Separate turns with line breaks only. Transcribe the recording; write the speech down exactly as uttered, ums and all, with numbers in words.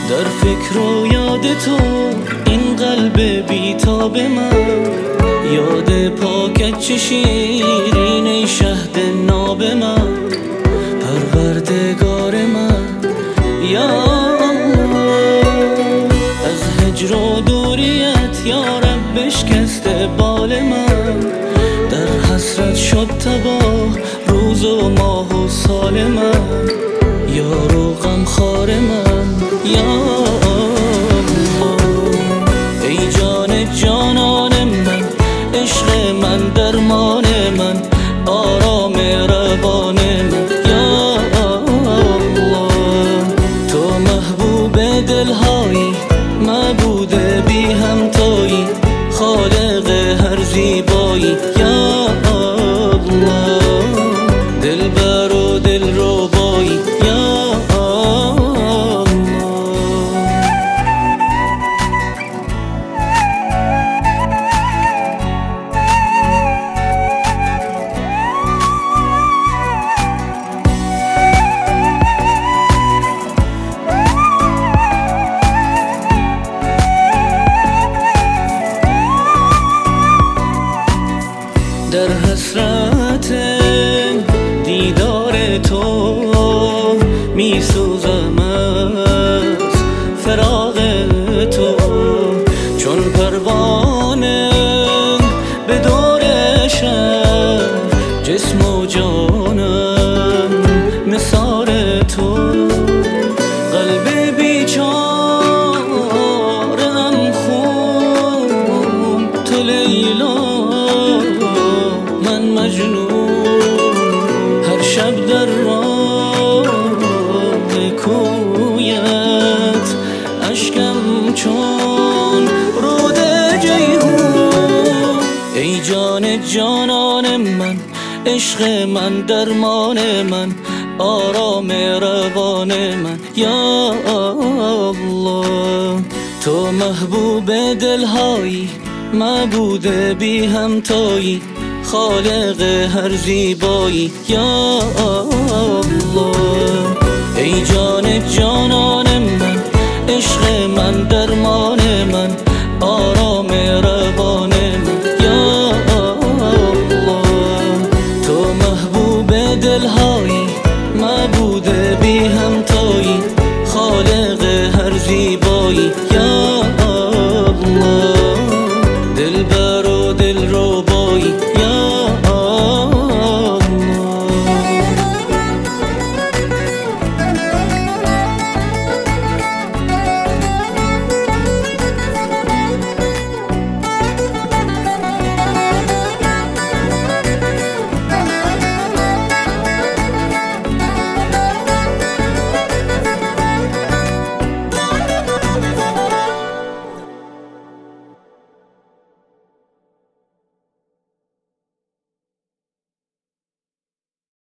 در فکر و یاد تو این قلب بیتاب من، یاد پاکت چه شیرین شهد ناب من، پروردگار من یا الله. از هجر و دوریت یا رب بشکسته بال من، در حسرت شد تباه روز و ماه و سال من، یار و غمخوار من یا الله. ای جان جانان من، عشق من درمان من، آرام روان من یا الله. تو محبوب دلهایی، معبود بی همتایی، خالق هر زیبایی یا الله. دلبر و دلربایی یا الله. در حسرت دیدار تو می سوزم از فراق تو، چون پروانه به دور شب، جسم و جانم نثار تو. قلب بیچارم خون تو لیلا، من مجنون هر شب در راه کویت، اشکم چون رود جیهون. ای جان جانان من، عشق من درمان من، آرام روان من یا الله. تو محبوب دلهایی، معبود بی همتایی، خالق هر زیبایی یا الله. ای جان جانان من، عشق من درمان من، آرام روان من یا الله. تو محبوب دلهایی، معبود بی همتایی، خالق